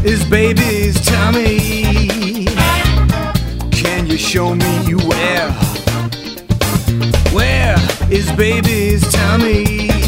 is baby's tummy? Can you show me where? Where is baby's tummy?